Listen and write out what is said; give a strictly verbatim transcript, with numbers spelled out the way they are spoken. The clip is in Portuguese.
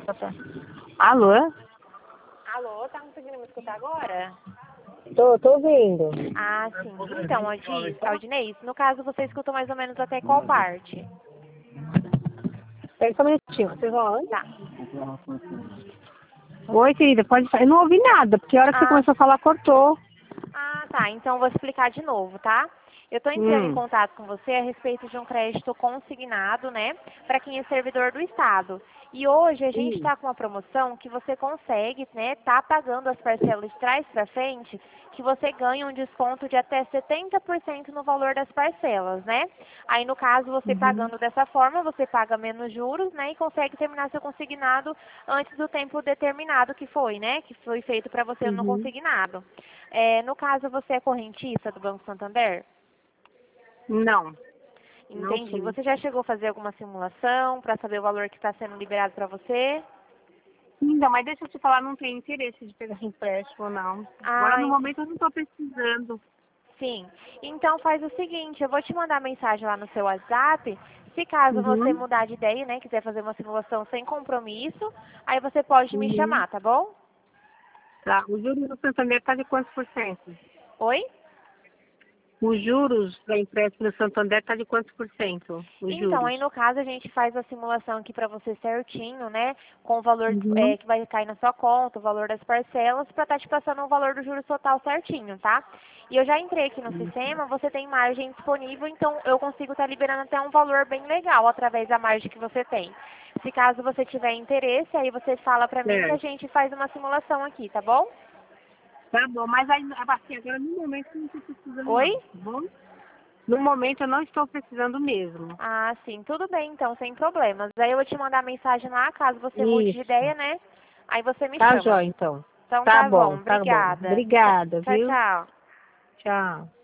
Tá, tá. Alô? Alô, tá conseguindo me escutar agora? Tô, tô ouvindo. Ah, sim. Então, Adi, Aldinei, no caso você escutou mais ou menos até qual parte? Pera só um minutinho. Vocês vão aonde? Tá. Oi, querida, pode falar. Eu não ouvi nada, porque a hora que você Ah, começou a falar, cortou. ah, tá. Então vou explicar de novo, tá? Eu estou entrando em Hum. contato com você a respeito de um crédito consignado, né, para quem é servidor do Estado. E hoje a gente Hum. está com uma promoção que você consegue, né, tá pagando as parcelas de trás para frente, que você ganha um desconto de até setenta por cento no valor das parcelas, né? Aí no caso você Uhum. pagando dessa forma, você paga menos juros, né, e consegue terminar seu consignado antes do tempo determinado que foi, né, que foi feito para você no Uhum. consignado. É, no caso você é correntista do Banco Santander? Não, não Entendi. sou. Você já chegou a fazer alguma simulação para saber o valor que está sendo liberado para você? Ainda, mas deixa eu te falar, não tenho interesse de pegar empréstimo, não. Agora, Ah, no ent- momento, eu não tô precisando. sim. Então faz o seguinte, eu vou te mandar mensagem lá no seu WhatsApp. Se caso você Uhum. mudar de ideia, né, quiser fazer uma simulação sem compromisso, aí você pode me Uhum. chamar, tá bom? Tá. O juros do Santander tá de quantos por cento? Oi? Os juros da empréstimo do Santander tá de quantos por cento? Os Então, juros. aí no caso a gente faz a simulação aqui para você certinho, né? Com o valor Uhum. é, que vai cair na sua conta, o valor das parcelas, para estar te passando o valor do juros total certinho, tá? E eu já entrei aqui no sistema, você tem margem disponível, então eu consigo estar liberando até um valor bem legal através da margem que você tem. Se caso você tiver interesse, aí você fala para mim que a Certo. gente faz uma simulação aqui, tá bom? Tá bom, mas aí, assim, agora no momento eu não estou precisando Oi? não, tá bom? No momento eu não estou precisando mesmo. Ah, sim, tudo bem então, sem problemas. Aí eu vou te mandar mensagem lá, caso você mude de Isso. ideia, né? Aí você me Tá chama. jóia, então. Então Tá tá bom, bom, tá bom. obrigada. Obrigada, Tchau, viu? tchau. Tchau.